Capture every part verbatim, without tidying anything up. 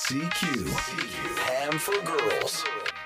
シーキュー Ham for Girls。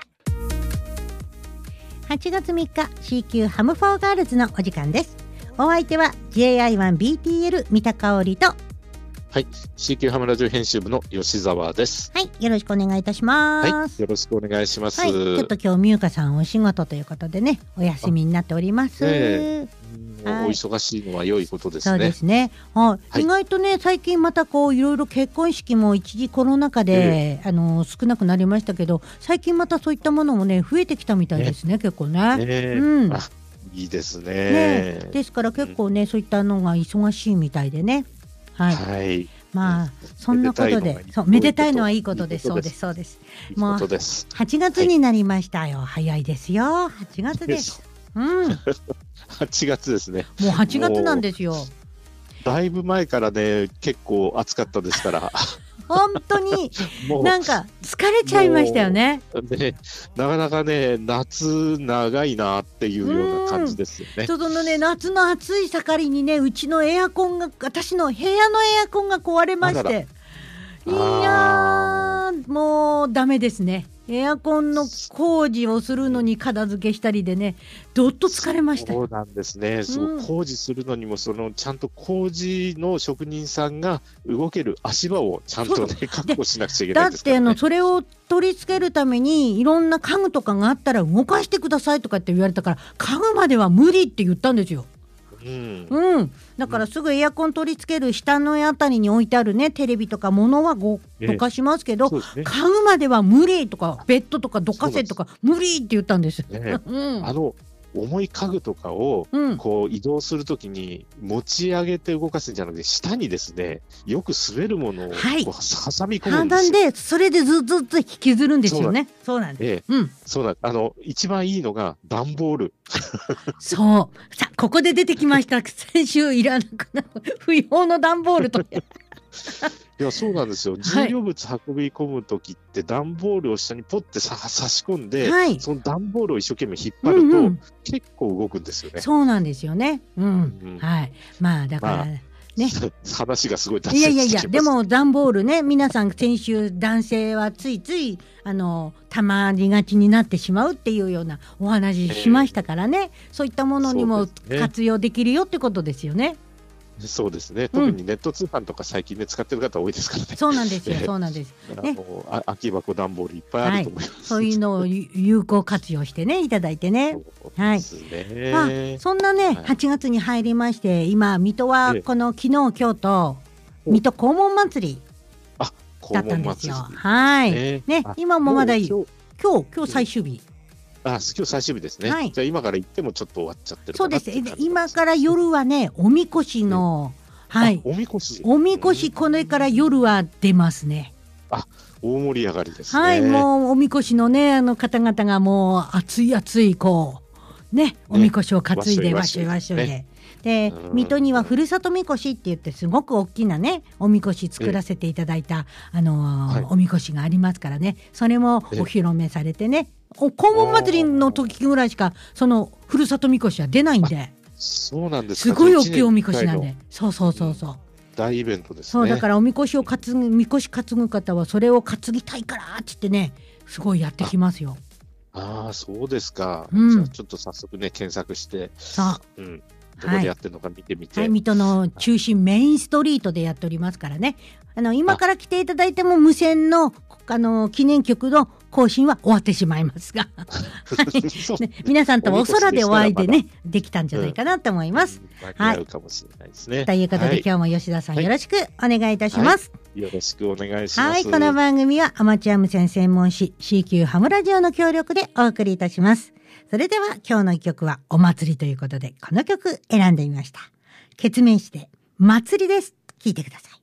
はちがつみっか シーキュー ハムフォーガールズのお時間です。お相手は ジェイアイワンビーティーエル 三田香織と、 はい、シーキュー ハムラジオ編集部の吉澤です。 はい、よろしくお願いいたします。 はい、よろしくお願いします。 はい、ちょっと今日みゆかさんお仕事ということでね、お休みになっております。 えー、お忙しいのは良いことですね。 そうですね。はい、 はい、 意外とね最近またこういろいろ結婚式も一時コロナ禍で、えー、あの少なくなりましたけど、最近またそういったものもね増えてきたみたいですね、ね結構ね。 ねうん。 いいですね。 ね、ですから結構ね、うん、そういったのが忙しいみたいでね。はい。はい、まあ、うん、そんなことで、そうめでたいのはいいことです。そうですそうです。もうはちがつになりましたよ。はい、早いですよ。はちがつです。うん。 はちがつですね。 もうはちがつなんですよ。 だいぶ前からね結構暑かったですから。 本当になんか疲れちゃいましたよね。 ね、なかなかね夏長いなっていうような感じですよね。 そのね夏の暑い盛りにね、うちのエアコンが、私の部屋のエアコンが壊れまして、いやーもうダメですね。エアコンの工事をするのに片付けしたりでね、どっと疲れました。 そうなんですね、うん、そう工事するのにもそのちゃんと工事の職人さんが動ける足場をちゃんとね確保しなくちゃいけないですからね。 だってあのそれを取り付けるためにいろんな家具とかがあったら動かしてくださいとかって言われたから、家具までは無理って言ったんですよ。うんうん、だからすぐエアコン取り付ける下のあたりに置いてあるねテレビとか物はごどかしますけど、ええね、家具までは無理とかベッドとかどかせとか無理って言ったんです、ねうん、 あの重い家具とかをこう移動するときに持ち上げて動かすんじゃなくて、下にですねよく滑るものをこう挟み込むんですよ。 でそれでずっとずっと引きずるんですよね。そうなんです。 ええうん、そうなんあの一番いいのが段ボール。 そうさここで出てきました。先週いらなくなる不要の段ボールといやそうなんですよ。重量物運び込むときって段ボールを下にポッてさ差し込んで、はい、その段ボールを一生懸命引っ張ると、うんうん、結構動くんですよね。 そうなんですよね。うん、うん、はい。まあだから、まあね、 話がすごい脱線してきます。いやいやいやでも段ボールね、皆さん先週男性はついついあのたまりがちになってしまうっていうようなお話しましたからね、えー、そういったものにも活用できるよってことですよね。 そうですね、特にネット通販とか最近ね使ってる方多いですからね。 そうなんですよそうなんです、 ね、あ空き箱段ボールいっぱいあると思います、はい、 そういうのを有効活用してねいただいてね。 そうですね、 はい、まあ、そんなね、はい、はちがつに入りまして、今水戸はこの昨日今日と水戸黄門祭りだったんですよ。はい、ね、今もまだ今日今日最終日、 あ、今日最終日ですね、はい、じゃあ今から行ってもちょっと終わっちゃってるかな。 そうです。今から夜はねおみこしの、うん、はい、 おみこしおみこしこれから夜は出ますね。 あ、大盛り上がりですね。 はい、もうおみこしのねあの方々がもう熱い熱いこうねおみこしを担いでわしわしで、で水戸にはふるさとみこしって言ってすごく大きなねおみこし作らせていただいた、あのーはい、おみこしがありますからね、それもお披露目されてね、黄門祭りの時ぐらいしかそのふるさとみこしは出ないんで。 そうなんですか。 すごい大きいおみこしなんで、そうそうそうそう、 大イベントですね。 そうだからおみこしを担ぐみこし担ぐ方はそれを担ぎたいからって言ってねすごいやってきますよ。 ああそうですか、 うん、 じゃあちょっと早速ね検索して、 さあ、 うん、どこでやってるのか見てみて、 はいはい、水戸の中心メインストリートでやっておりますからね、あの今から来ていただいても無線の、あの記念曲の更新は終わってしまいますが、はいね、皆さんとお空でお会いでねできたんじゃないかなと思います、 うん、間に合うかもしれないですね、 はい、ということで、はい、今日も吉田さんよろしくお願いいたします、 はい、よろしくお願いします。 はい、この番組はアマチュア無線専門誌 シーキュー ハムラジオの協力でお送りいたします。それでは今日の一曲はお祭りということでこの曲選んでみました。ケツメイシで祭りです。聴いてください。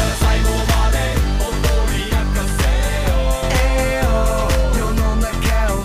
世の中を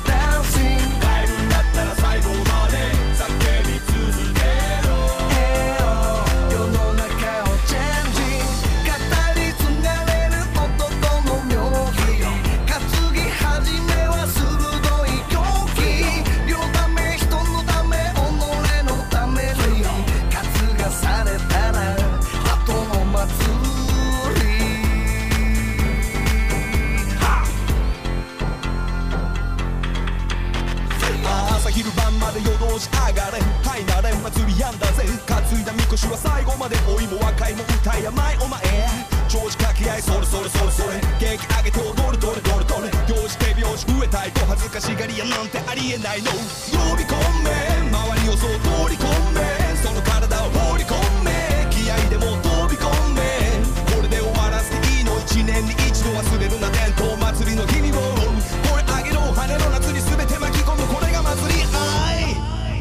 昼晩まで夜通し上がれはいなれ祭りやんだぜ担いだみこしは最後まで老いも若いも歌い甘いお前長寿掛け合いそれそれそれそれ元気上げて踊るどれどれどれ行事手拍子増えたいと恥ずかしがりやなんてありえないの呼び込め周りをそう通り込めその体を放り込め気合でも飛び込めこれで終わらせていいの一年に一度忘れるな伝統祭りの日々を声上げろ羽の夏に全て巻き込むこれが祭り愛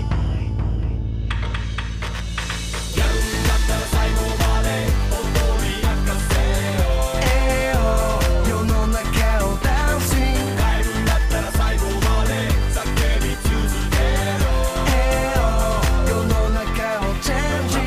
やるんだったら最後まで踊り明かせよええよ世の中をダンシング変えるんだったら最後まで叫び続けろええよ世の中をチェンジ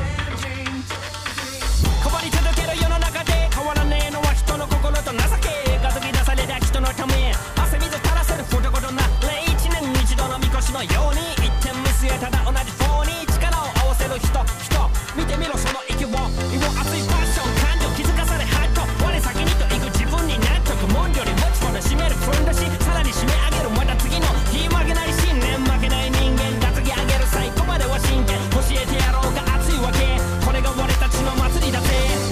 変わり続ける世の中で変わらねえのは人の心と情けが突き出された人のため汗水垂らせることことなれ一年一度のみこしのように一点見据えただ同じフォーに力を合わせる人人見てみろその息を色熱いパッション感情気づかされハッと我先にと行く自分に納得もんより持ち込んで締めるふんだしさらに締め上げるまた次の日負けない信念負けない人間担ぎ上げる最後までは真剣教えてやろうが熱いわけこれが俺たちの祭りだぜ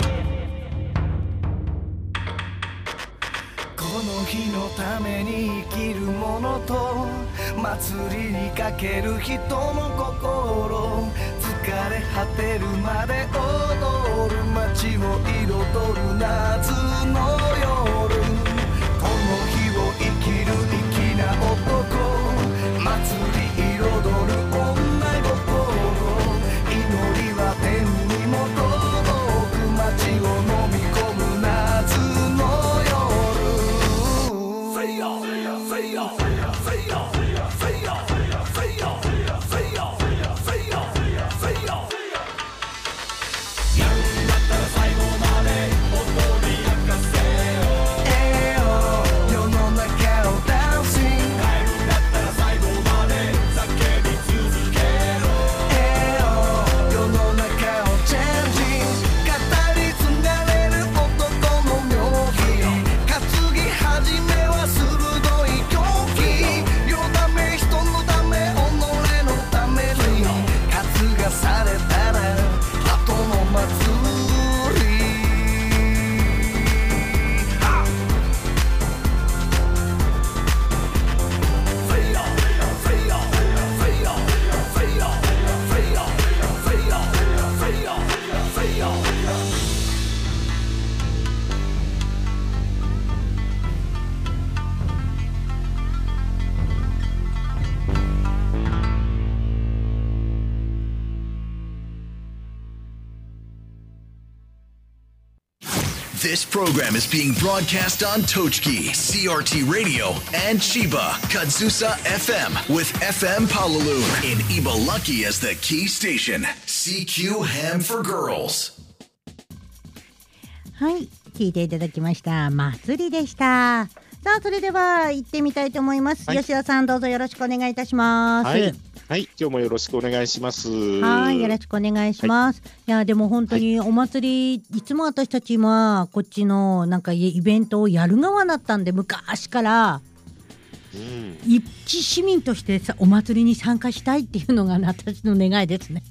この日のために生きるものと祭りにかける人の心疲れ果てるまで踊る街を彩る夏の夜この日を生きる粋な男祭り彩る女心祈りは天にも届く街を飲み込む夏の夜 This program is being broadcast on Tochki, C R T Radio, and Chiba, Kazusa エフエム with エフエム Palaloon in Ibaraki as the key station.シーキュー Ham for Girls. はい、聞いていただきました。祭りでした。さあ、それでは行ってみたいと思います。はい、吉田さん、どうぞよろしくお願いいたします。 はい。はい、今日もよろしくお願いします。 はい、よろしくお願いします。はい、いやでも本当にお祭り、はい、いつも私たちはこっちのなんかイベントをやる側だったんで昔から、うん、一市民としてお祭りに参加したいっていうのが私の願いですね。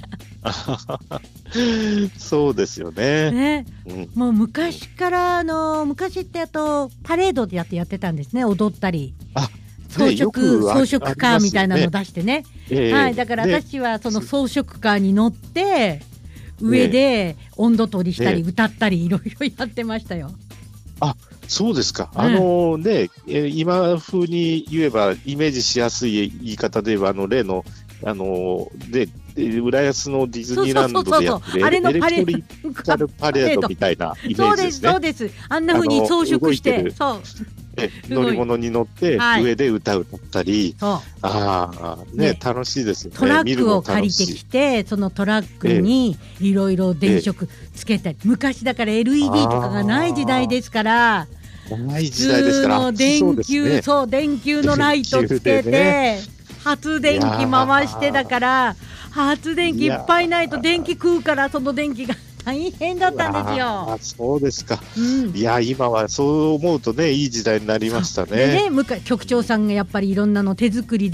そうですよね。 ね、うん、もう昔からあの昔ってあとパレードでやってやってたんですね、踊ったり。あ装飾、装飾カーみたいなのを出してね、えー、はい、だから私はその装飾カーに乗って上で温度取りしたり歌ったりいろいろやってましたよ。 あ、そうですか。うん、あのね、今風に言えばイメージしやすい言い方で言えばあの例のあので浦安のディズニーランドでやってるエレクトリカルパレードみたいなイメージですね。 そうですそうです。あんな風に装飾してそう乗り物に乗って上で歌を歌ったり、はい、ああね、ね、楽しいですよね。 トラックを借りてきてそのトラックにいろいろ電飾つけたり、ええ、昔だから エルイーディー とかがない時代ですからない時代ですから普通の電球、ね、そう電球のライトつけて、ね、発電機回してだから発電機いっぱいないと電気食うからその電気が大変だったんですよ。 あ、そうですか、うん、いや今はそう思うとねいい時代になりましたね。 でね、向井局長さんがやっぱりいろんなの手作りで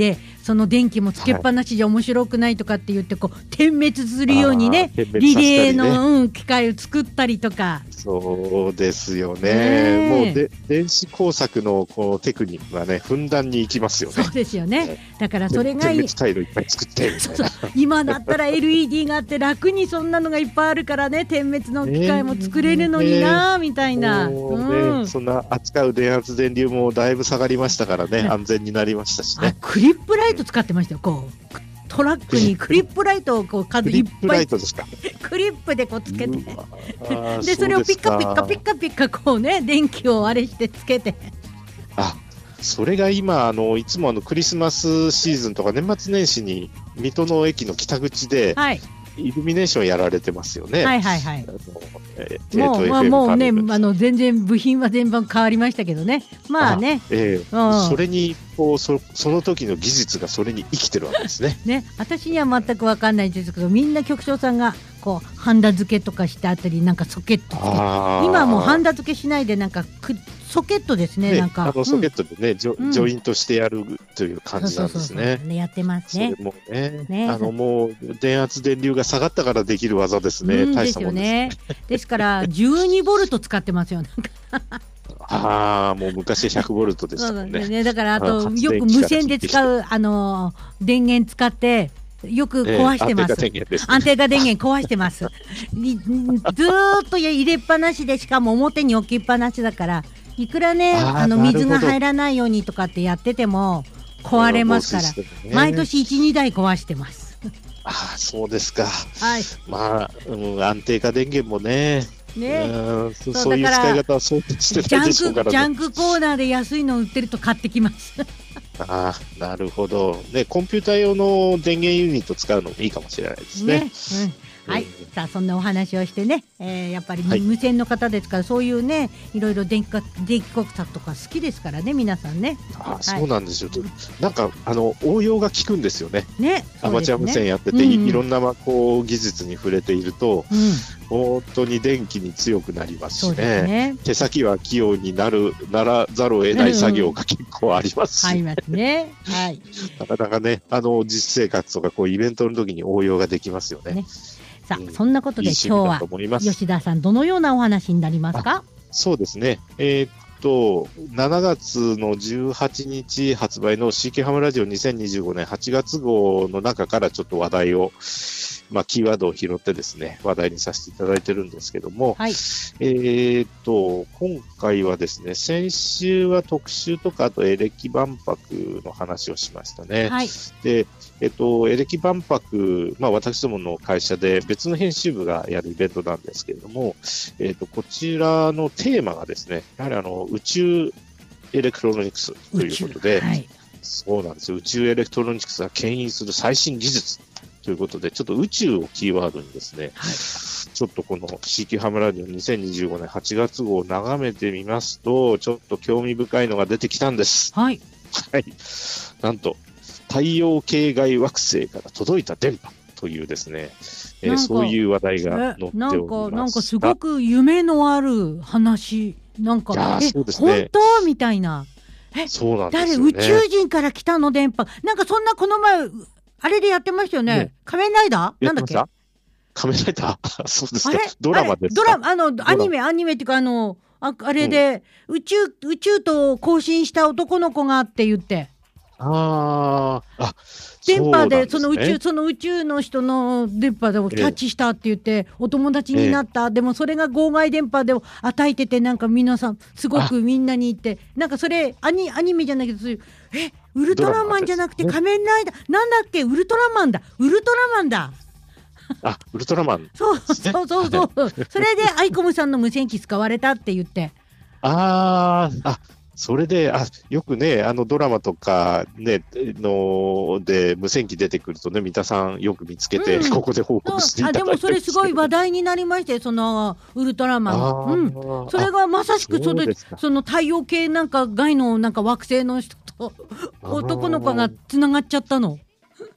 その電気もつけっぱなしじゃ面白くないとかって言ってこう点滅するようにね、リレーの、うん、機械を作ったりとか。 そうですよね。もうで電子工作のこのテクニックがね、ふんだんにいきますよね。 そうですよね。だからそれが点滅回路いっぱい作ってみたいな。 そうそう今だったら エルイーディー があって楽にそんなのがいっぱいあるからね、点滅の機械も作れるのにな、みたいな。 うん、そんな扱う電圧電流もだいぶ下がりましたからね、安全になりましたしね。 クリップライト使ってましたよ。こうトラックにクリップライトをこう数いっぱいクリップでこうつけて、でそれをピッカピッカピッカピッカこうね電気をあれしてつけて。 あ、それが今あのいつもあのクリスマスシーズンとか年末年始に水戸の駅の北口で、はい、イルミネーションやられてますよね。 はいはいはい。 あのえー、 もう、まあ、もうね、あの全然部品は全般変わりましたけどね。まあね。 あ、えーうん、それにこう そ, その時の技術がそれに生きてるわけですね。 ね、私には全く分かんないんですけど、みんな局長さんがこうハンダ付けとかしたあたりなんかソケットつけて、今はもうハンダ付けしないでなんかくソケットですね。 ね、 なんかあのソケットでね、うん、ジ, ョジョイントしてやるという感じなんですね。 やってますね。 それもね、ね、あのもう電圧電流が下がったからできる技ですね。 うん、 大したもんですね。 ですよね。ですからじゅうにボルト使ってますよ。なんかああ、もう昔ひゃくボルトでしたもんね。 そうね、だからあとよく無線で使うあの電源使ってよく壊してます。 えー、 安定化電源壊してます。ずーっと入れっぱなしで、しかも表に置きっぱなしだから、いくらねああの水が入らないようにとかってやってても壊れますから、ね、毎年いち、にだい壊してます。 ああ、そうですか。 はい。 まあ、うん、安定化電源もね。 ね、 うん、そ, そういう使い方はそうしてないでしょうからね。 ジャンクコーナーで安いの売ってると買ってきます。 ああ、なるほど。ね、コンピューター用の電源ユニット使うのもいいかもしれないですね。 ね、うん、はい、さあそんなお話をしてね、えー、やっぱり無線の方ですから、はい、そういうねいろいろ電気電気工作とか好きですからね、皆さんね。 ああ、はい、そうなんですよ。なんかあの応用が効くんですよね。 ね、 アマチュア無線やってて、うんうん、いろんなまあこう技術に触れていると、うん、本当に電気に強くなりますし ね, ね手先は器用になるならざるを得ない作業が結構ありますし、 うんうん、ありますね。はい。 なかなかね、あの実生活とかこうイベントの時に応用ができますよね。ね、 さあ、うん、そんなことで今日は吉田さんどのようなお話になりますか？ そうですね。えー、っとしちがつのじゅうはちにち発売の シーケー ハムラジオにせんにじゅうごねんはちがつ号の中からちょっと話題を、まあ、キーワードを拾ってですね、話題にさせていただいてるんですけども、はい、えー、っと、今回はですね、先週は特集とか、あとエレキ万博の話をしましたね。はい、で、えっと、エレキ万博、まあ、私どもの会社で別の編集部がやるイベントなんですけれども、えっと、こちらのテーマがですね、やはりあの、宇宙エレクトロニクスということで、はい、そうなんですよ。宇宙エレクトロニクスが牽引する最新技術ということで、ちょっと宇宙をキーワードにですね、はい、ちょっとこの シーケー ハムラジオにせんにじゅうごねんはちがつ号を眺めてみますと、ちょっと興味深いのが出てきたんです。はい。はい。なんと、太陽系外惑星から届いた電波というですね、えー、そういう話題が載っております。 なんか、なんかすごく夢のある話、なんか、え、そうですね、本当みたいな。え、そうなんですよね。誰、宇宙人から来たの電波。なんかそんなこの前、あれでやってましたよね。ね、仮面ライダーなんだっけ？ 仮面ライダーそうですか。ドラマですか？ ドラマ、あの、アニメ、アニメっていうか、あの、あ, あれで、うん、宇宙、宇宙と交信した男の子がって言って。 ああ、 電波で、その宇宙、その宇宙の人の電波でキャッチしたって言って、ええ、お友達になった。ええ、でもそれが妨害電波で与えてて、なんか皆さん、すごくみんなに言って、なんかそれ、アニ、アニメじゃないけど、え、ウルトラマンじゃなくて仮面ライダー、ね、なんだっけ、ウルトラマンだ、ウルトラマンだ。 あ、ウルトラマン、ね。 そうそうそうそう。それでアイコムさんの無線機使われたって言って。 ああ、あ、それで、あ、よくね、あのドラマとかね、ので無線機出てくるとね、三田さんよく見つけて、うん、ここで報告していただいて、 あ、でもそれすごい話題になりまして、そのウルトラマン、うん、それがまさしくそれ、その太陽系なんか外のなんか惑星の人と男の子がつながっちゃったの。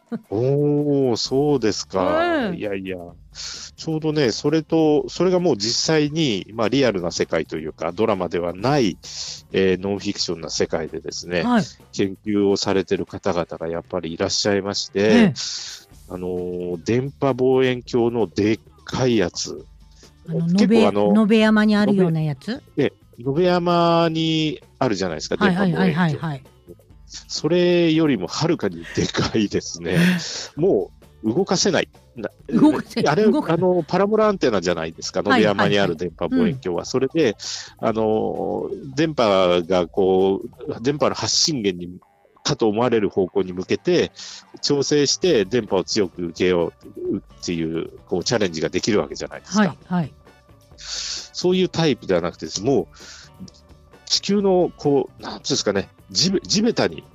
おー、そうですか。 うんいやいや、ちょうどね、それと、それがもう実際に、まあリアルな世界というか、ドラマではない、えーノンフィクションな世界でですね、 はい。 研究をされてる方々がやっぱりいらっしゃいましえて、 えあのー電波望遠鏡のでっかいやつ、 あの、 結延べ、 構あの、 延べ山にあるようなやつ。 延山にあるじゃないですか、電波はいはい望遠鏡。 はいはいはい。 それよりもはるかにでかいですね。もう動かせない。な動かせないあれ、 動かあの、パラボラアンテナじゃないですか、 はい野辺山にある電波望遠鏡は。それで、あの、電波がこう、電波の発信源に、かと思われる方向に向けて、調整して電波を強く受けようっていう、こう、チャレンジができるわけじゃないですか。 はいはい。 そういうタイプではなくてです、もう、地球の、こう、なんていうんですかね、地べ地べたに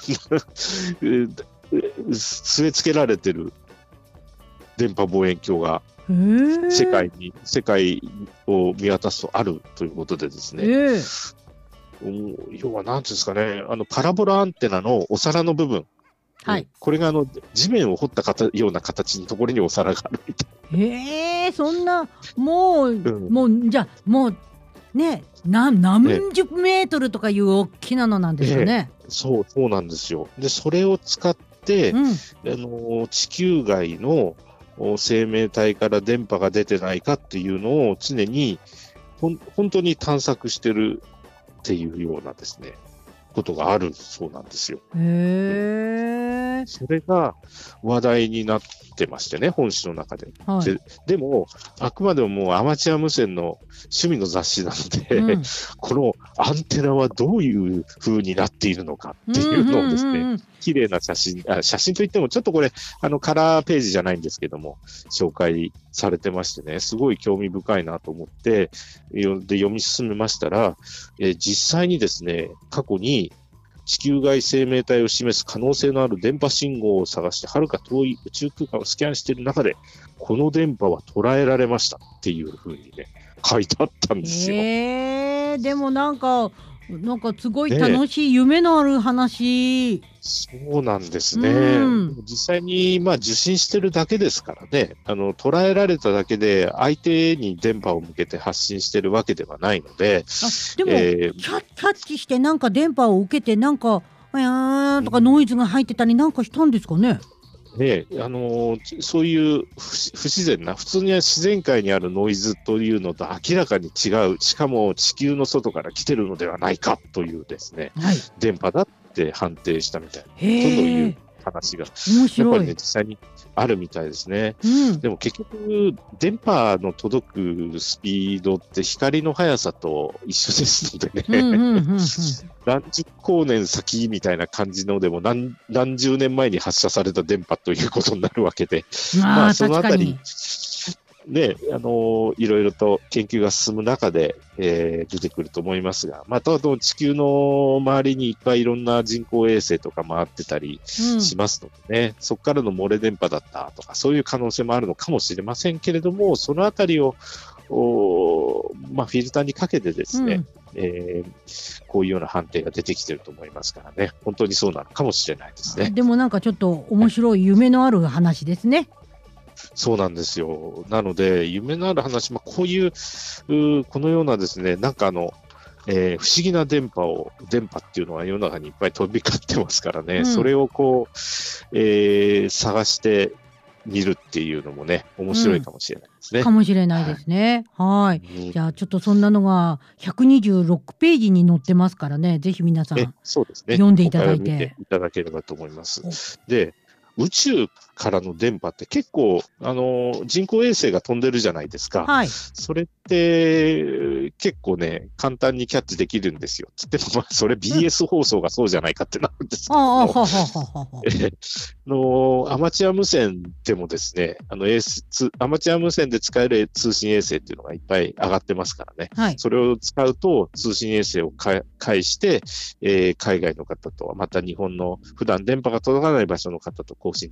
据え付けられてる電波望遠鏡がへー世界に、世界を見渡すとあるということでですね、 ええうん要はなんていうんですかね、あの、パラボラアンテナのお皿の部分、 はい。 これがあの、地面を掘ったかたような形のところにお皿があるみたいへえ、そんな、もう、 うんもう、じゃあもう、ね、な何十メートルとかいう大きなのなんですかね。 な。そう、そうなんですよ。で、それを使って、 うん。 あの地球外のお生命体から電波が出てないかっていうのを常にほん本当に探索してるっていうようなですね、ことがあるそうなんですよ。 へえ。 それが話題になってましてね、本誌の中で。 はい。 ででも、あくまでももうアマチュア無線の趣味の雑誌なので、 うんこのアンテナはどういう風になっているのかっていうのをですね、 うんうんうんうん綺麗な写真あ、写真といってもちょっとこれ、あのカラーページじゃないんですけども、紹介されてましてね、すごい興味深いなと思って、よで読み進めましたら、えー実際にですね、過去に地球外生命体を示す可能性のある電波信号を探して、はるか遠い宇宙空間をスキャンしている中で、この電波は捉えられましたっていう風にね、書いてあったんですよ。 へえ、でもなんか、なんかすごい楽しい夢のある話。 そうなんですね。 うん実際に、まあ、受信してるだけですからね、あの、捉えられただけで、相手に電波を向けて発信してるわけではないので、 あ、でも、 えーキャ、キャッチしてなんか電波を受けてなんか、あやーとかノイズが入ってたりなんかしたんですかね。 ね、あのーそういう不不自然な、普通には自然界にあるノイズというのと明らかに違う、しかも地球の外から来てるのではないかというですね、 はい。 電波だって判定したみたいな、とへいうえ、 話が、 面やっ白い。 ぱりね、実際にあるみたいですね。 うん。 でも結局、電波の届くスピードって光の速さと一緒ですのでね、 うんうんうんうん。 何十光年先みたいな感じのでも何、何十年前に発射された電波ということになるわけで、ままあ、 あそのあたり確かに。 ね、あのーいろいろと研究が進む中で、えー出てくると思いますが、また、あと地球の周りにいっぱいいろんな人工衛星とか回ってたりうんしますのでね、そこからの漏れ電波だったとか、そういう可能性もあるのかもしれませんけれども、そのあたりを、おーまあ、フィルターにかけてですね、 うんえーこういうような判定が出てきてると思いますからね、本当にそうなのかもしれないですね。 でもなんかちょっと面白い夢のある話ですね。 そうなんですよ。なので、夢のある話、まあ、こういう、うーこのようなですね、なんかあの、えー不思議な電波を、電波っていうのは世の中にいっぱい飛び交ってますからね、 うんそれをこう、えー探してみるっていうのもね、面白いかもしれないですね。 かもしれないですね。はい。 うんじゃあちょっとそんなのがひゃくにじゅうろくページに載ってますからね、ぜひ皆さえん。 そうですね。 読んでいただいてここから見ていただければと思います。で、宇宙からの電波って結構、あのー人工衛星が飛んでるじゃないですか。 はい。 それって、結構ね、簡単にキャッチできるんですよ。つっても、まあ、それ ビーエス 放送がそうじゃないかってなるんですけああ、 ども、 ははははは。 えーのアマチュア無線でもですね、あの、衛星つアマチュア無線で使える通信衛星っていうのがいっぱい上がってますからね。 はい。 それを使うと通信衛星をか介して、えー海外の方とはまた日本の普段電波が届かない場所の方と交信できたりね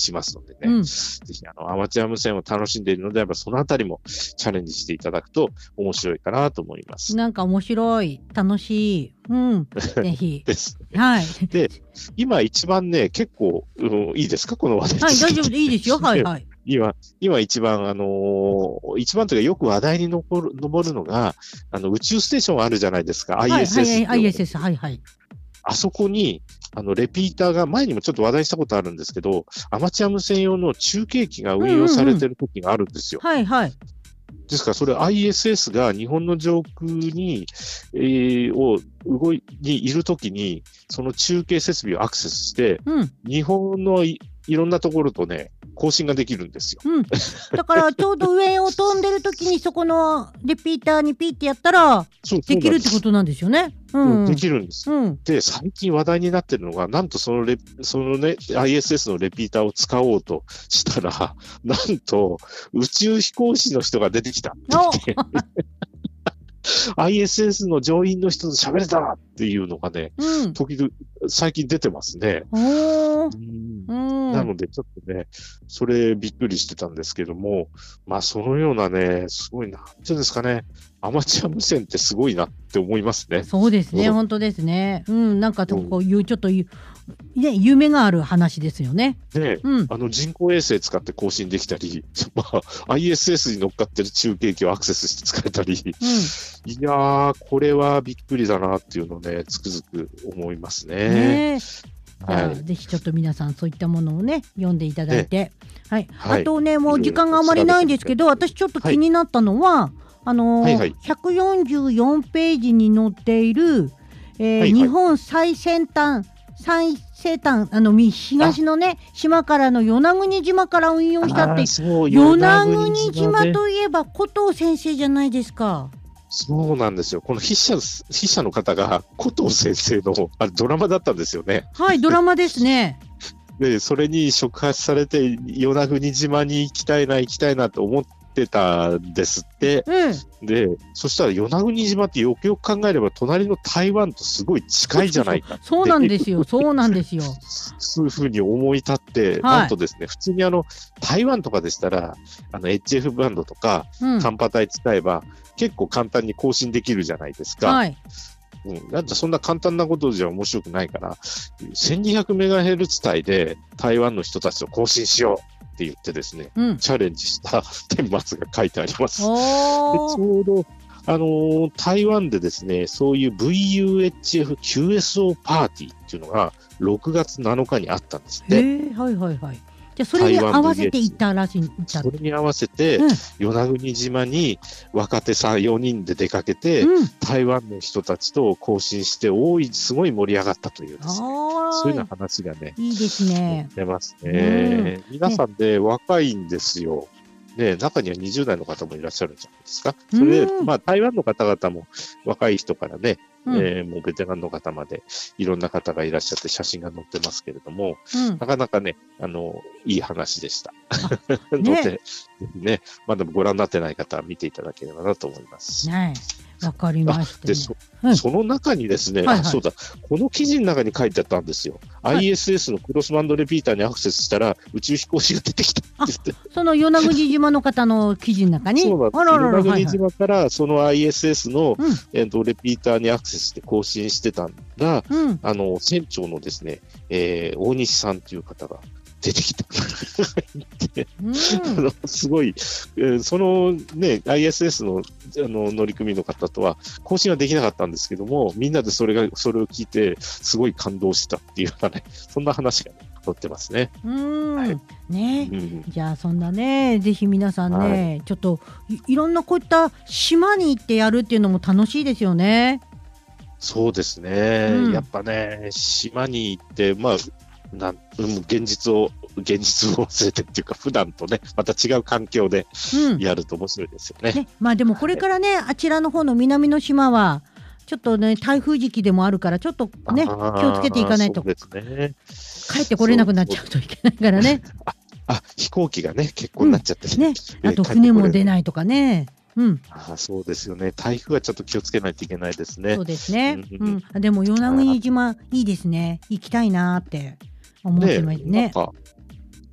しますのでね、 うん、 ぜひあのアマチュア無線を楽しんでいるのであれば、そのあたりもチャレンジしていただくと面白いかなと思います。 なんか面白い、楽しい、うん、ぜひ。 です、ね。 はい。 で、今一番ね、結構、うん、いいですか、この話題。 はい、大丈夫でいいですよ。はいはい。 今、今一番、あのー、一番というかよく話題に上る、上るのが、あの、宇宙ステーションあるじゃないですか、 はい、 アイエスエス。はい、 アイエスエス、はいはい。 あそこに、あの、レピーターが、前にもちょっと話題したことあるんですけど、アマチュア無線用の中継機が運用されてる時があるんですよ。 うんうんうん、はいはい。 ですから、それ アイエスエス が日本の上空に、えー、を動い、にいるときに、その中継設備をアクセスして、うん、日本の い, いろんなところとね、交信ができるんですよ。 うん。だからちょうど上を飛んでるときにそこのレピーターにピーってやったらできるってことなんですよね。 うんうん、できるんです、うん。で、最近話題になってるのが、なんとそのレそのね アイエスエス のレピーターを使おうとしたら、なんと宇宙飛行士の人が出てきたって言ってアイエスエス の乗員の人と喋れたっていうのがね、うん、時々最近出てますね。うんうん、なのでちょっとね、それびっくりしてたんですけども、まあそのようなね、すごいな、なんていうんですかね、アマチュア無線ってすごいなって思いますね。 そうですね、うん、本当ですね。うん、なんかこういうちょっとね、夢がある話ですよね。 ね、うん、あの人工衛星使って更新できたり、まあ アイエスエス に乗っかってる中継機をアクセスして使えたり、うん、いやーこれはびっくりだなっていうのをね、つくづく思いますね。ね、 はい、ぜひちょっと皆さんそういったものをね読んでいただいて、ね、はい、はい、あとねもう時間があまりないんですけど、私ちょっと気になったのは、はい、あのーはいはい、ひゃくよんじゅうよんページに載っている、えーはいはい、日本最先端最西端あの東のね島からの与那国島から運用したって、与那国島といえば古藤先生じゃないですか。 そうなんですよ。この筆者筆者の方が古藤先生のあれドラマだったんですよね。 はい、ドラマですね。 でそれに触発されて与那国島に行きたいな行きたいなと思ってたんですって、うん、でそしたら与那国島ってよくよく考えれば隣の台湾とすごい近いじゃないかって。 そうなんですよそうなんですよそういうふうに思い立って、はい、なんとですね普通にあの台湾とかでしたらあの エイチエフ バンドとか短波帯使えば、うん、結構簡単に更新できるじゃないですか。はい、うん、なんかそんな簡単なことじゃ面白くないから せんにひゃくメガヘルツ 帯で台湾の人たちと更新しようって言ってですね、うん、チャレンジした顛末が書いてあります。でちょうど、あのー、台湾でですねそういう ブイユーエイチエフキューエスオー パーティーっていうのがろくがつなのかにあったんですね。 へー、はいはいはい。じゃあそれに合わせて行ったらしいんだ。 それに合わせて、うん、与那国島に若手さんよにんで出かけて、うん、台湾の人たちと交信して大いすごい盛り上がったというですね、そういうような話がね、 いいですね。 出ますね。うん、皆さんで若いんですよ。ね、中にはにじゅう代の方もいらっしゃるんじゃないですか。それで、まあ、台湾の方々も若い人からね、うんえー、もうベテランの方までいろんな方がいらっしゃって写真が載ってますけれども、うん、なかなかね、あの、いい話でした。ので、ね、ね、まだご覧になってない方は見ていただければなと思います。 ねわかりました、ね、 で そ, うん、その中にですね、はいはい、あそうだこの記事の中に書いてあったんですよ、はい、アイエスエス のクロスバンドレピーターにアクセスしたら宇宙飛行士が出てきたって言って、 その与那国島の方の記事の中にそうなんです。与那国島からその アイエスエス の、うんえー、とレピーターにアクセスして更新してたんが、うん、あの船長のですね、えー、大西さんという方が出てきたうん、すごい、えー、そのね アイエスエス の, あの乗組の方とは更新はできなかったんですけども、みんなでそれがそれを聞いてすごい感動したっていうようなね、そんな話が、ね、載ってますね。 うん、はい、ね、うん、じゃあそんなねぜひ皆さんね、はい、ちょっと い, いろんなこういった島に行ってやるっていうのも楽しいですよね。 そうですね、うん、やっぱね島に行ってまあなん現実を現実を忘れてっていうか普段とねまた違う環境でやると面白いですよね。うん、ねまあでもこれからね、はい、あちらの方の南の島はちょっとね台風時期でもあるからちょっとね気をつけていかないと、そうですね、帰ってこれなくなっちゃうといけないからね。 ああ飛行機がね結構になっちゃって、 ね、ねあと船も出ないとかね。うん、 あそうですよね。台風はちょっと気をつけないといけないですね。 そうですね。うんうん、でも与那国島いいですね。行きたいなって思ってますね。 ね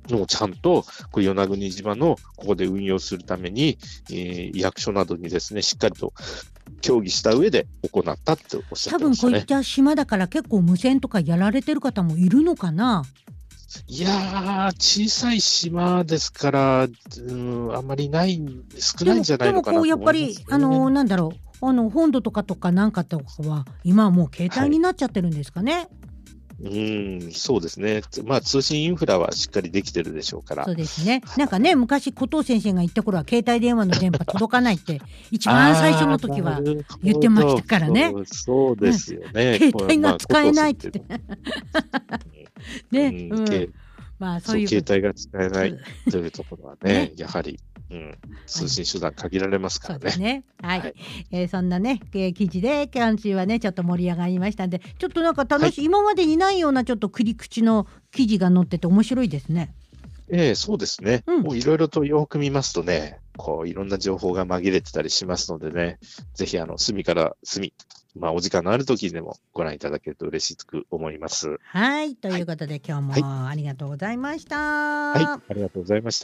のをちゃんとこう与那国島のここで運用するために、えー、役所などにですねしっかりと協議した上で行ったっておっしゃってましたね。 多分こういった島だから結構無線とかやられてる方もいるのかな。 いやー小さい島ですから、うん、あんまりない少ないんじゃないのかなと思いますね。 でもこうやっぱりあのなんだろうあの本土とかとかなんかとかは今はもう携帯になっちゃってるんですかね。 はい、うんそうですね。まあ通信インフラはしっかりできてるでしょうから。 そうですね。なんかね昔古藤先生が言った頃は携帯電話の電波届かないって一番最初の時は言ってましたからね。 そう、そうですよね。 携帯が使えないって。ね、 うん、まあそういう携帯が使えないというところはね、ねやはり、うん、通信手段限られますからね。 そうですね。はい。はい、えー、そんなね、えー、記事で今週はねちょっと盛り上がりましたんで、ちょっとなんか楽しい、はい、今までにないようなちょっと切り口の記事が載ってて面白いですね。 ええー、そうですね。うん、もういろいろとよく見ますとね、こういろんな情報が紛れてたりしますのでね、ぜひあの隅から隅。まあ、お時間のある時でもご覧いただけると嬉しく思います。 はい。ということで、はい、今日もありがとうございました。 はい。ありがとうございました。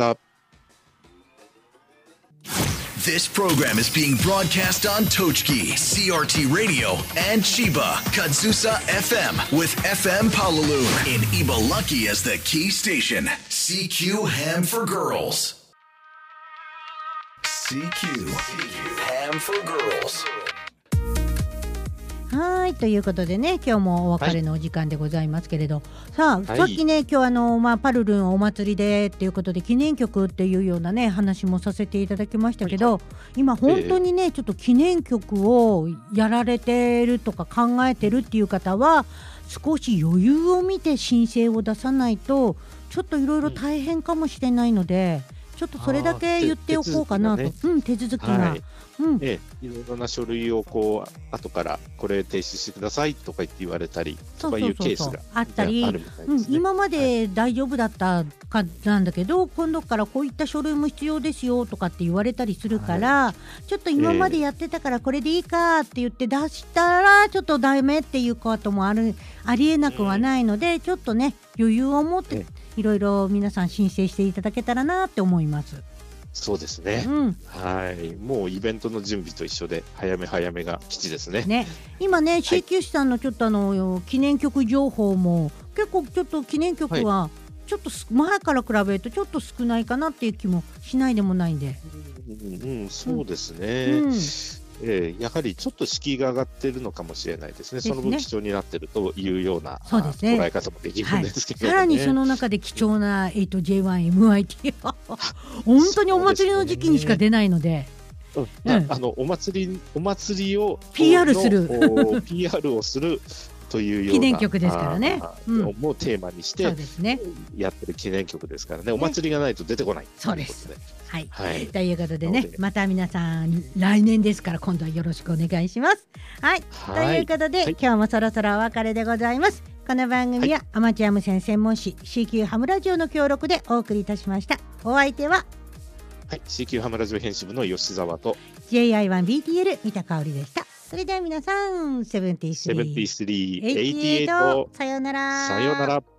This program is being broadcast on Tochki, C R T Radio, and Chiba, Kazusa F M with F M Palaloon in Ibaraki as the key station. C Q Ham for Girls. C Q Ham for Girls. はいということでね今日もお別れのお時間でございますけれど、はい、さあ、はい、さっきね今日あの、まあ、パルルンお祭りでっていうことで記念曲っていうようなね話もさせていただきましたけど、はい、今本当にね、えー、ちょっと記念曲をやられてるとか考えてるっていう方は少し余裕を見て申請を出さないとちょっといろいろ大変かもしれないので、うん、ちょっとそれだけ言っておこうかなと、ね、うん、手続きが、はいうんええ、いろいろな書類をこう後からこれ提出してくださいとか言って言われたりとかいうケースがあったり、ねうん、今まで大丈夫だったかなんだけど、はい、今度からこういった書類も必要ですよとかって言われたりするから、はい、ちょっと今までやってたからこれでいいかって言って出したらちょっとダメっていうこともあるありえなくはないので、うん、ちょっとね余裕を持っていろいろ皆さん申請していただけたらなって思います。 そうですね、うん、はいもうイベントの準備と一緒で早め早めが吉です ね, ね今ね シーキュー さんのちょっとあの記念曲情報も結構ちょっと記念曲はちょっと前から比べるとちょっと少ないかなっていう気もしないでもないんで、 うんうん、そうですね、うんえー、やはりちょっと敷居が上がってるのかもしれないですね。ですねその分貴重になってるというようなそうです、ね、 捉え方もできるんですけど、ねはい、さらにその中で貴重な エイトジェイワンエムアイティー は本当にお祭りの時期にしか出ないので、 うんうん、あのお祭りお祭りをピーアール するピーアール をするというような記念曲ですからね、 うん、もうテーマにしてやってる記念曲ですからね、お祭りがないと出てこない、ね、 そうです、はい、はい、ということでねまた皆さん来年ですから今度はよろしくお願いします。はい、はい、ということで、はい、今日もそろそろお別れでございます。この番組は、はい、アマチュア無線専門誌 シーキュー ハムラジオの協力でお送りいたしました。お相手ははい、シーキュー ハムラジオ編集部の吉澤とジェイアイワンビーティーエル 三田香織でした。それでは皆さんセブンティースリー、 セブンティースリー、エイティエイト、 さようなら。 さようなら。